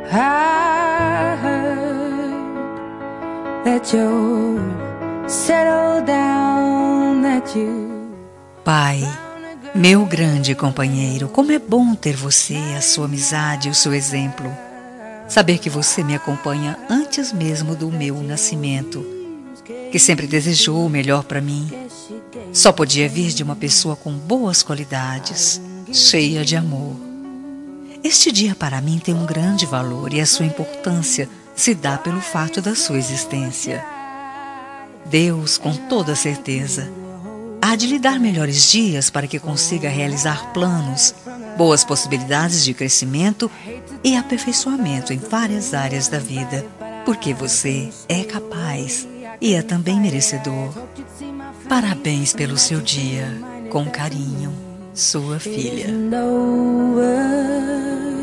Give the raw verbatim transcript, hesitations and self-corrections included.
I heard that you're settled down, that you... Pai, meu grande companheiro, como é bom ter você, a sua amizade e o seu exemplo. Saber que você me acompanha antes mesmo do meu nascimento, que sempre desejou o melhor para mim. Só podia vir de uma pessoa com boas qualidades, cheia de amor. Este dia para mim tem um grande valor e a sua importância se dá pelo fato da sua existência. Deus, com toda certeza, há de lhe dar melhores dias para que consiga realizar planos, boas possibilidades de crescimento e aperfeiçoamento em várias áreas da vida, porque você é capaz e é também merecedor. Parabéns pelo seu dia. Com carinho, sua filha.